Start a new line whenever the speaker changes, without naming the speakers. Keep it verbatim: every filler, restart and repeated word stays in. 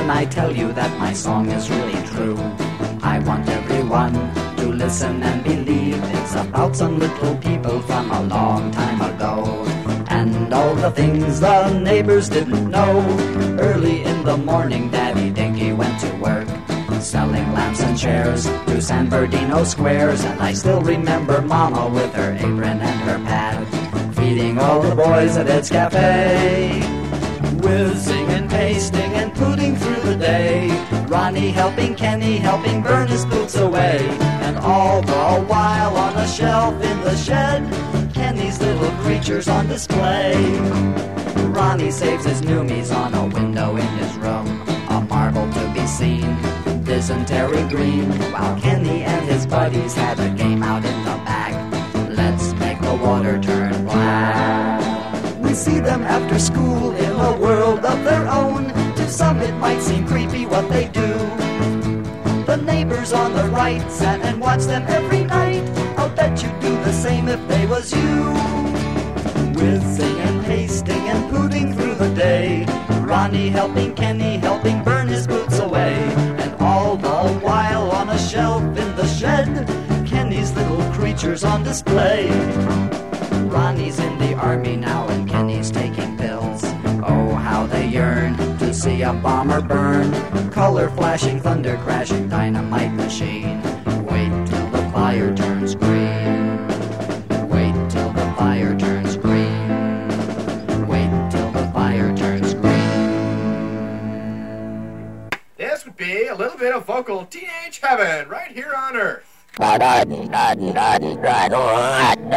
when I tell you that my song is really true. I want everyone to listen and believe it's about some little people from a long time ago, and all the things the neighbors didn't know. Early in the morning, Daddy Dinky went to work, selling lamps and chairs through San Bernardino squares. And I still remember Mama with her apron and her pad, feeding all the boys at Ed's Cafe, whizzing and pasting and putting through the day. Ronnie helping Kenny, helping burn his boots away. And all the while on a shelf in the shed, Kenny's little creatures on display. Ronnie saves his noomies on a window in his room, a marble to be seen, dysentery green, while Kenny and his buddies had a game out in the back. Let's make the water turn black. We see them after school in a world of their own. To some it might seem creepy what they do. The neighbors on the right sat and watched them every night. I'll bet you'd do the same if they was you. Whizzing and pasting and putting through the day, Ronnie helping Kenny, helping burn his boots away. And all the while on a shelf in the shed, Kenny's little creatures on display. Ronnie's in the army now and Kenny's taking pills. Oh, how they yearn to see a bomber burn. Color flashing, thunder crashing, dynamite machine. Wait till the fire turns green. Wait till the fire turns green. Wait till the fire turns green.
This would be a little bit of vocal teenage heaven right here on Earth.